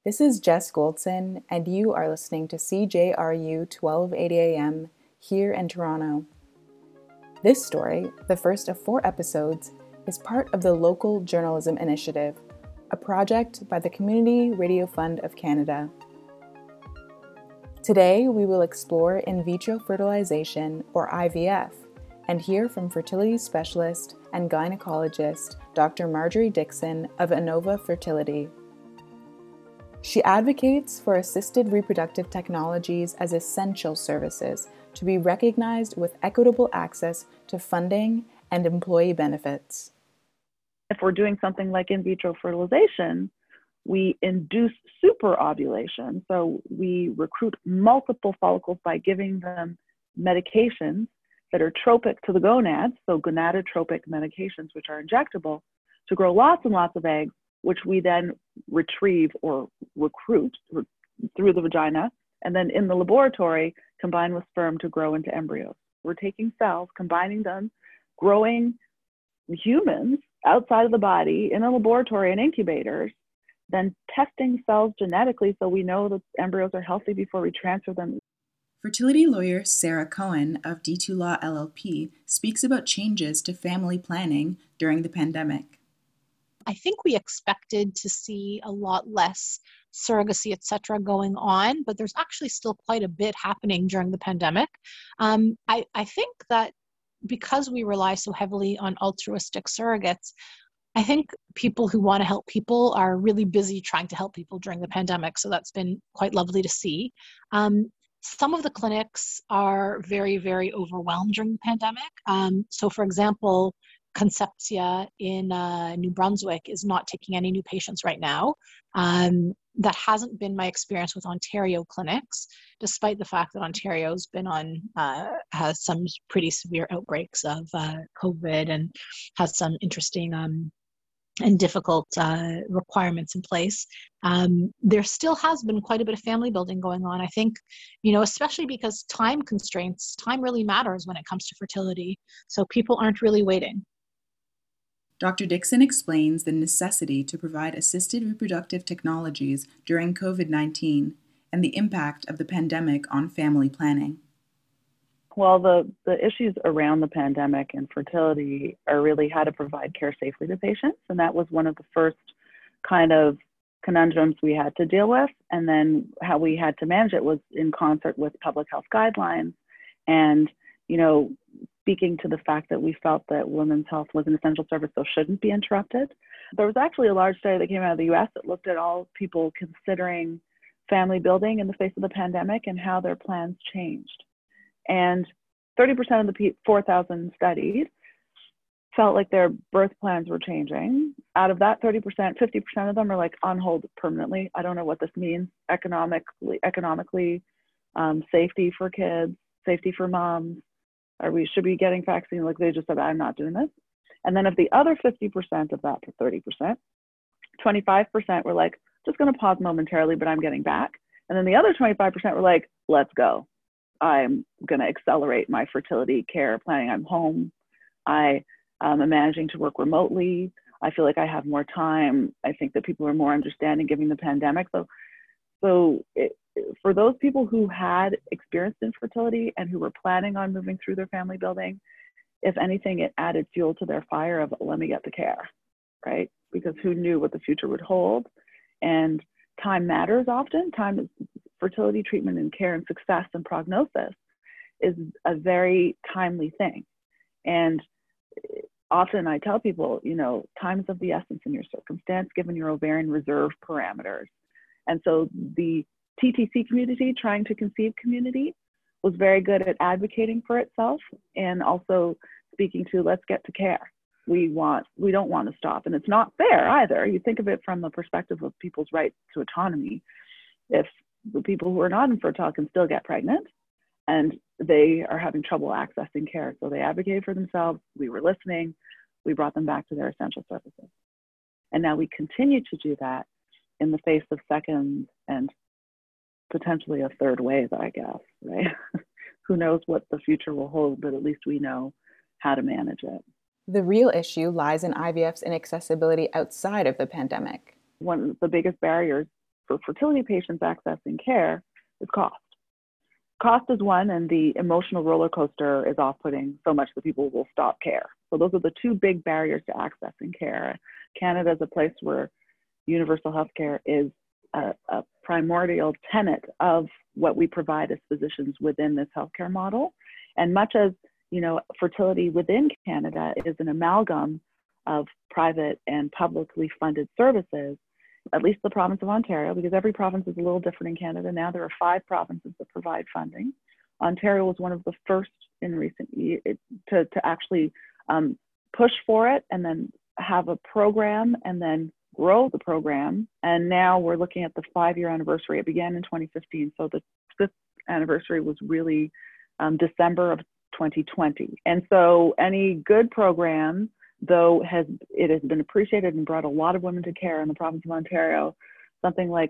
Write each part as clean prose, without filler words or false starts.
This is Jess Goldson, and you are listening to CJRU 1280 AM here in Toronto. This story, the first of 4 episodes, is part of the Local Journalism Initiative, a project by the Community Radio Fund of Canada. Today, we will explore in vitro fertilization, or IVF, and hear from fertility specialist and gynecologist Dr. Marjorie Dixon of Innova Fertility. She advocates for assisted reproductive technologies as essential services to be recognized with equitable access to funding and employee benefits. If we're doing something like in vitro fertilization, we induce superovulation. So we recruit multiple follicles by giving them medications that are tropic to the gonads, so gonadotropic medications, which are injectable, to grow lots and lots of eggs, which we then retrieve or recruit through the vagina, and then in the laboratory, combine with sperm to grow into embryos. We're taking cells, combining them, growing humans outside of the body in a laboratory and incubators, then testing cells genetically so we know that embryos are healthy before we transfer them. Fertility lawyer Sarah Cohen of D2 Law LLP speaks about changes to family planning during the pandemic. I think we expected to see a lot less surrogacy, et cetera, going on, but there's actually still quite a bit happening during the pandemic. I think that because we rely so heavily on altruistic surrogates, I think people who want to help people are really busy trying to help people during the pandemic. So that's been quite lovely to see. Some of the clinics are very, very overwhelmed during the pandemic. So for example, Concepcia in New Brunswick is not taking any new patients right now. That hasn't been my experience with Ontario clinics, despite the fact that Ontario's been has some pretty severe outbreaks of COVID and has some interesting and difficult requirements in place. There still has been quite a bit of family building going on. I think, especially because time constraints, time really matters when it comes to fertility. So people aren't really waiting. Dr. Dixon explains the necessity to provide assisted reproductive technologies during COVID-19 and the impact of the pandemic on family planning. Well, the issues around the pandemic and fertility are really how to provide care safely to patients. And that was one of the first kind of conundrums we had to deal with. And then how we had to manage it was in concert with public health guidelines and, speaking to the fact that we felt that women's health was an essential service, so shouldn't be interrupted. There was actually a large study that came out of the US that looked at all people considering family building in the face of the pandemic and how their plans changed. And 30% of the 4,000 studied felt like their birth plans were changing. Out of that 30%, 50% of them are like on hold permanently. I don't know what this means economically, safety for kids, safety for moms. Should be getting vaccine? Like they just said, I'm not doing this. And then of the other 50% of that 30%, 25% were like, just going to pause momentarily, but I'm getting back. And then the other 25% were like, let's go. I'm going to accelerate my fertility care planning. I'm home. I am managing to work remotely. I feel like I have more time. I think that people are more understanding given the pandemic. For those people who had experienced infertility and who were planning on moving through their family building, if anything, it added fuel to their fire of let me get to care, right? Because who knew what the future would hold? And time matters often. Time is fertility treatment and care and success and prognosis is a very timely thing. And often I tell people, time is of the essence in your circumstance, given your ovarian reserve parameters. And so the TTC community, trying to conceive community, was very good at advocating for itself and also speaking to let's get to care. We don't want to stop. And it's not fair either. You think of it from the perspective of people's right to autonomy. If the people who are not infertile can still get pregnant and they are having trouble accessing care. So they advocated for themselves. We were listening. We brought them back to their essential services. And now we continue to do that in the face of second and potentially a third wave, I guess, right? Who knows what the future will hold, but at least we know how to manage it. The real issue lies in IVF's inaccessibility outside of the pandemic. One of the biggest barriers for fertility patients accessing care is cost. Cost is one, and the emotional roller coaster is off-putting so much that people will stop care. So those are the two big barriers to accessing care. Canada is a place where universal health care is a primordial tenet of what we provide as physicians within this healthcare model. And much as, you know, fertility within Canada is an amalgam of private and publicly funded services, at least the province of Ontario, because every province is a little different in Canada. Now there are 5 provinces that provide funding. Ontario was one of the first in recent years to actually push for it and then have a program and then grow the program. And now we're looking at the 5-year anniversary. It began in 2015. So the 5th anniversary was really December of 2020. And so any good program, though it has been appreciated and brought a lot of women to care in the province of Ontario, something like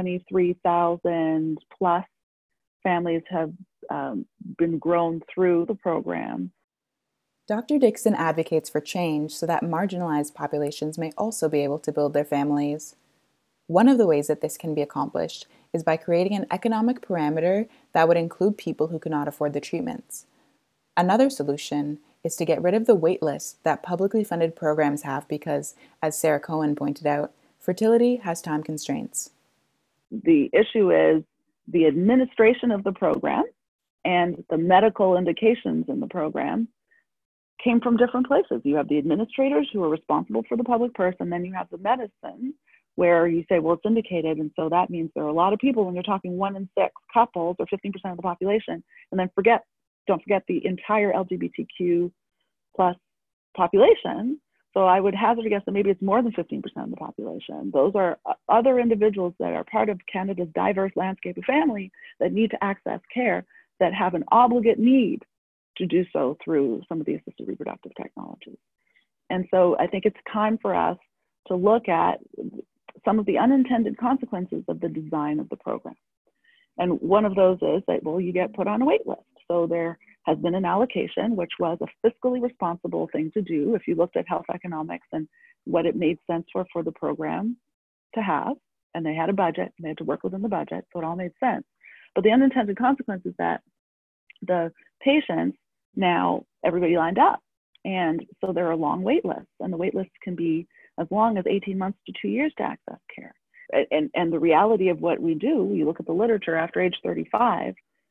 23,000 plus families have been grown through the program. Dr. Dickson advocates for change so that marginalized populations may also be able to build their families. One of the ways that this can be accomplished is by creating an economic parameter that would include people who cannot afford the treatments. Another solution is to get rid of the wait list that publicly funded programs have because, as Sarah Cohen pointed out, fertility has time constraints. The issue is the administration of the program and the medical indications in the program came from different places. You have the administrators who are responsible for the public purse, and then you have the medicine where you say, well, it's indicated, and so that means there are a lot of people when you're talking 1 in 6 couples or 15% of the population, and then don't forget the entire LGBTQ plus population. So I would hazard a guess that maybe it's more than 15% of the population. Those are other individuals that are part of Canada's diverse landscape of family that need to access care, that have an obligate need to do so through some of the assisted reproductive technologies. And so I think it's time for us to look at some of the unintended consequences of the design of the program. And one of those is that, well, you get put on a wait list. So there has been an allocation, which was a fiscally responsible thing to do if you looked at health economics and what it made sense for the program to have. And they had a budget, and they had to work within the budget, so it all made sense. But the unintended consequence is that the patients, now everybody lined up. And so there are long wait lists, and the wait lists can be as long as 18 months to 2 years to access care. And the reality of what we do, you look at the literature after age 35,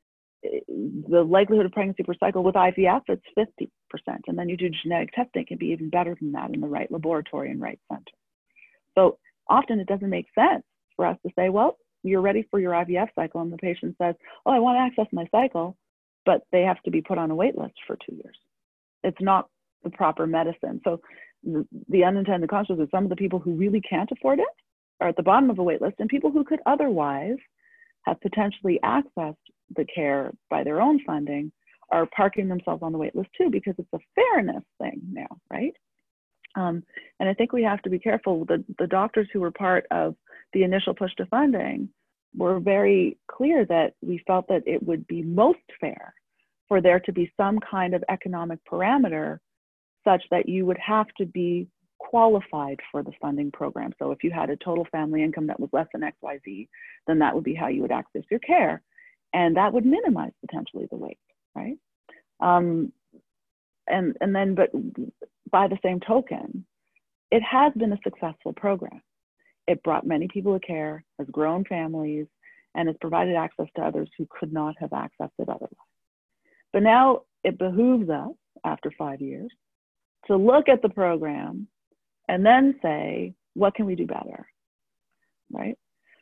the likelihood of pregnancy per cycle with IVF, it's 50%. And then you do genetic testing, it can be even better than that in the right laboratory and right center. So often it doesn't make sense for us to say, well, you're ready for your IVF cycle. And the patient says, oh, I want to access my cycle, but they have to be put on a wait list for 2 years. It's not the proper medicine. So the unintended consequences, some of the people who really can't afford it are at the bottom of a wait list, and people who could otherwise have potentially accessed the care by their own funding are parking themselves on the wait list too, because it's a fairness thing now, right? And I think we have to be careful. The doctors who were part of the initial push to funding were very clear that we felt that it would be most fair for there to be some kind of economic parameter such that you would have to be qualified for the funding program. So if you had a total family income that was less than XYZ, then that would be how you would access your care. And that would minimize potentially the wait, right? But by the same token, it has been a successful program. It brought many people to care, has grown families, and has provided access to others who could not have accessed it otherwise. But now it behooves us, after 5 years, to look at the program and then say, what can we do better, right?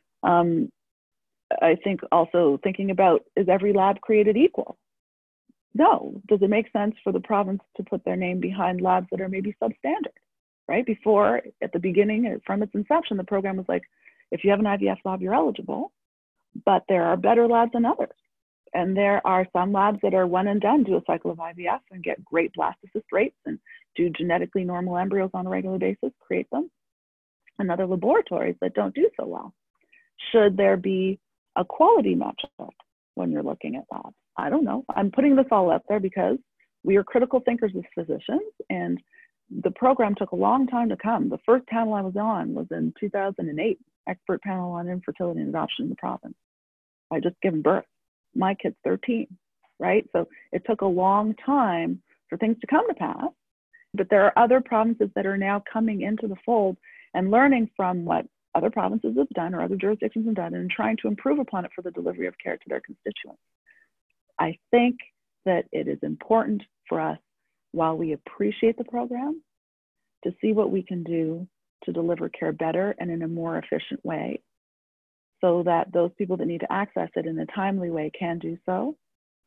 I think also thinking about, is every lab created equal? No. Does it make sense for the province to put their name behind labs that are maybe substandard, right? Before, at the beginning, from its inception, the program was like, if you have an IVF lab, you're eligible, but there are better labs than others. And there are some labs that are one and done, do a cycle of IVF and get great blastocyst rates and do genetically normal embryos on a regular basis, create them, and other laboratories that don't do so well. Should there be a quality metric when you're looking at labs? I don't know. I'm putting this all out there because we are critical thinkers as physicians, and the program took a long time to come. The first panel I was on was in 2008, expert panel on infertility and adoption in the province. I just given birth. My kid's 13, right? So it took a long time for things to come to pass. But there are other provinces that are now coming into the fold and learning from what other provinces have done or other jurisdictions have done and trying to improve upon it for the delivery of care to their constituents. I think that it is important for us, while we appreciate the program, to see what we can do to deliver care better and in a more efficient way, so that those people that need to access it in a timely way can do so.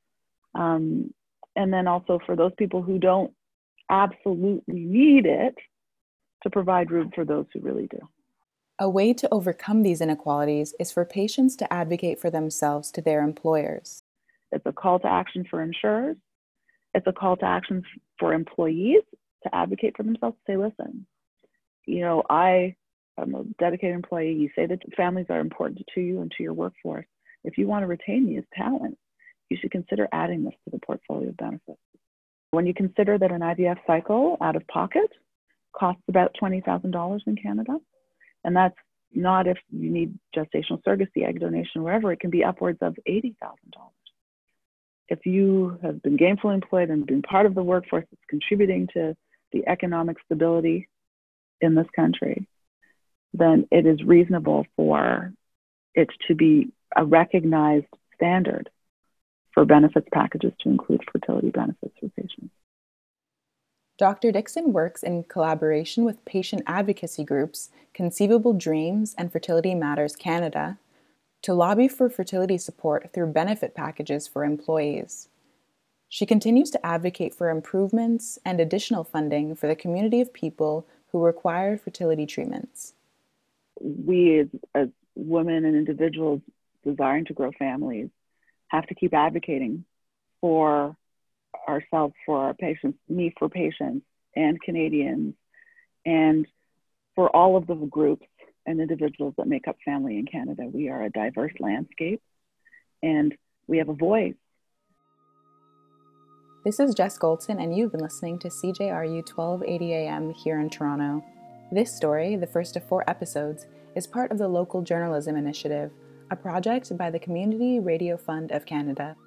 And then also for those people who don't absolutely need it, to provide room for those who really do. A way to overcome these inequalities is for patients to advocate for themselves to their employers. It's a call to action for insurers. It's a call to action for employees to advocate for themselves, say, listen, you know, I'm a dedicated employee. You say that families are important to you and to your workforce. If you want to retain me as talent, you should consider adding this to the portfolio of benefits. When you consider that an IVF cycle out of pocket costs about $20,000 in Canada, and that's not if you need gestational surrogacy, egg donation, wherever, it can be upwards of $80,000. If you have been gainfully employed and been part of the workforce that's contributing to the economic stability in this country, then it is reasonable for it to be a recognized standard for benefits packages to include fertility benefits for patients. Dr. Dickson works in collaboration with patient advocacy groups Conceivable Dreams and Fertility Matters Canada to lobby for fertility support through benefit packages for employees. She continues to advocate for improvements and additional funding for the community of people who require fertility treatments. We as women and individuals desiring to grow families have to keep advocating for ourselves, for our patients, me for patients and Canadians, and for all of the groups and individuals that make up family in Canada. We are a diverse landscape and we have a voice. This is Jess Goldson, and you've been listening to CJRU 1280 AM here in Toronto. This story, the first of 4 episodes, is part of the Local Journalism Initiative, a project by the Community Radio Fund of Canada.